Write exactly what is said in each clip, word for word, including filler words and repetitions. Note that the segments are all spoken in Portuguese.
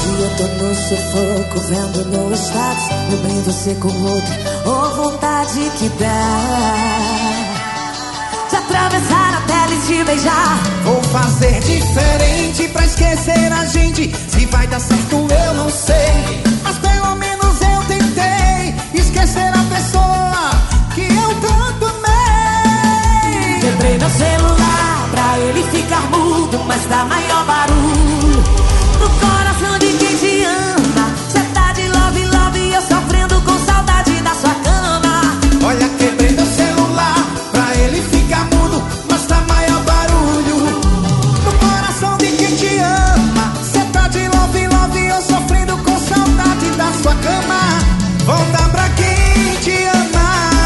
Hoje eu tô no sufoco, vendo no status, eu bem você com outro, ou vontade que dá de atravessar a tela e te beijar. Vou fazer diferente pra esquecer a gente. Se vai dar certo eu não sei, mas pelo menos eu tentei esquecer a pessoa que eu tanto amei. Quebrei meu celular pra ele ficar mudo, mas dá maior barulho no coração de quem te ama. Cê tá de love, love e eu sofrendo com saudade da sua cama. Olha, quebrei meu celular pra ele ficar mudo, mas dá maior barulho no coração de quem te ama. Cê tá de love, love e eu sofrendo com saudade da sua cama. Volta pra quem te ama.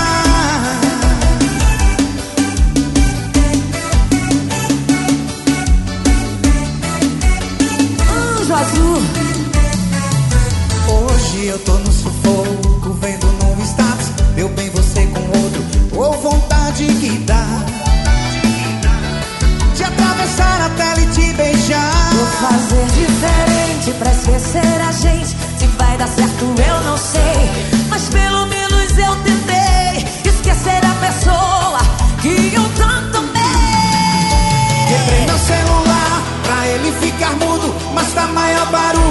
Anjo azul. Hoje eu tô no sufoco, vendo no status, meu bem você com outro, ou vontade que dá de atravessar a tela e te beijar. Vou fazer diferente pra esquecer a gente. Se vai dar certo eu não sei, mas pelo menos eu tentei esquecer a pessoa que eu tanto amei. Quebrei meu celular pra ele ficar mudo, mas tá maior barulho